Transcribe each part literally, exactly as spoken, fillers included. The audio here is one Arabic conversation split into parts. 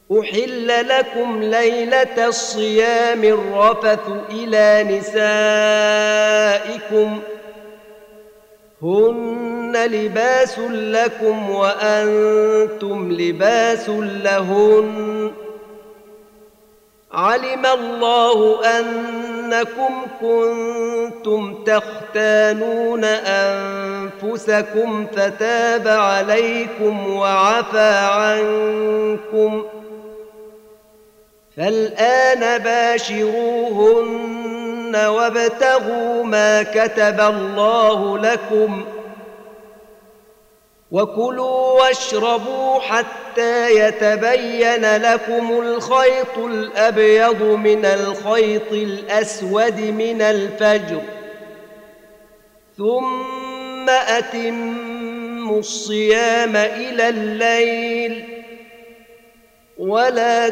أحل لكم ليلة الصيام الرفث إلى نسائكم هن لباس لكم وأنتم لباس لهن علم الله أنكم كنتم تختانون أنفسكم فتاب عليكم وعفى عنكم فالآن باشروهن وابتغوا ما كتب الله لكم وكلوا واشربوا حتى يتبين لكم الخيط الأبيض من الخيط الأسود من الفجر ثم أتموا الصيام إلى الليل ولا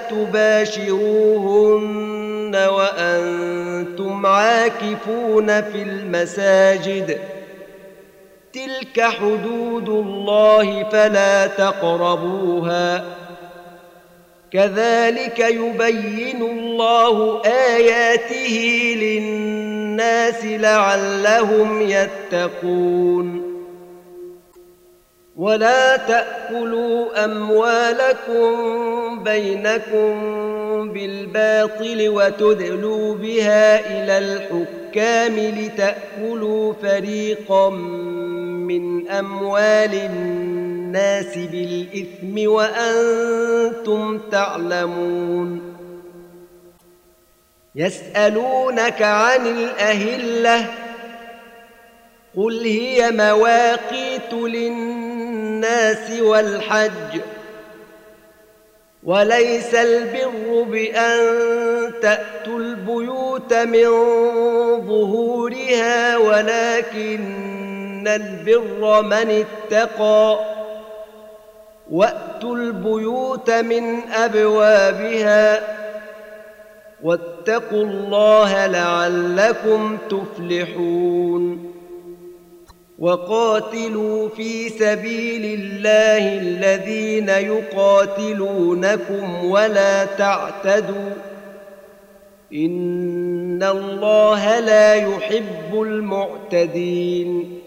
تباشروهن وأنتم عاكفون في المساجد تلك حدود الله فلا تقربوها كذلك يبين الله آياته للناس لعلهم يتقون ولا تأكلوا أموالكم بينكم بالباطل وتدلوا بها إلى الحكام لتأكلوا فريقا من أموال الناس بالإثم وأنتم تعلمون يسألونك عن الأهلة قل هي مواقيت للناس والحج وليس البر بأن تأتوا البيوت من ظهورها ولكن البر من اتقى وأتوا البيوت من أبوابها واتقوا الله لعلكم تفلحون وقاتلوا في سبيل الله الذين يقاتلونكم ولا تعتدوا إن الله لا يحب المعتدين